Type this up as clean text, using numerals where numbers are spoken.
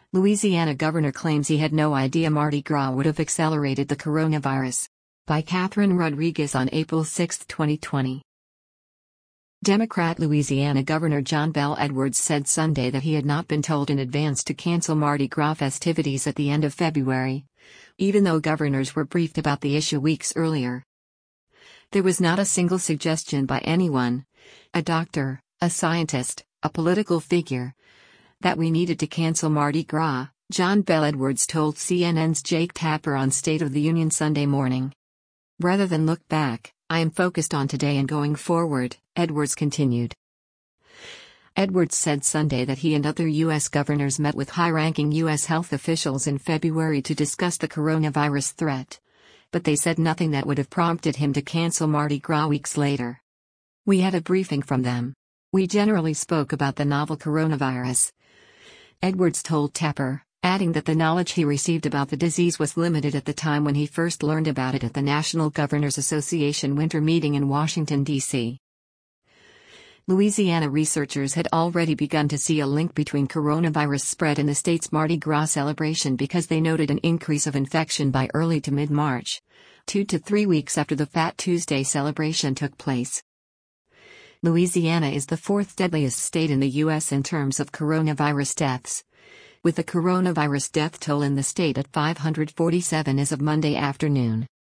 Louisiana governor claims he had no idea Mardi Gras would have accelerated the coronavirus. By Catherine Rodriguez on April 6, 2020. Democrat Louisiana Governor John Bel Edwards said Sunday that he had not been told in advance to cancel Mardi Gras festivities at the end of February, even though governors were briefed about the issue weeks earlier. There was not a single suggestion by anyone, a doctor, a scientist, a political figure, that we needed to cancel Mardi Gras, John Bel Edwards told CNN's Jake Tapper on State of the Union Sunday morning. Rather than look back, I am focused on today and going forward, Edwards continued. Edwards said Sunday that he and other U.S. governors met with high-ranking U.S. health officials in February to discuss the coronavirus threat, but they said nothing that would have prompted him to cancel Mardi Gras weeks later. We had a briefing from them. We generally spoke about the novel coronavirus, Edwards told Tapper, adding that the knowledge he received about the disease was limited at the time when he first learned about it at the National Governors Association winter meeting in Washington, D.C. Louisiana researchers had already begun to see a link between coronavirus spread and the state's Mardi Gras celebration because they noted an increase of infection by early to mid-March, 2 to 3 weeks after the Fat Tuesday celebration took place. Louisiana is the fourth deadliest state in the U.S. in terms of coronavirus deaths, with the coronavirus death toll in the state at 547 as of Monday afternoon.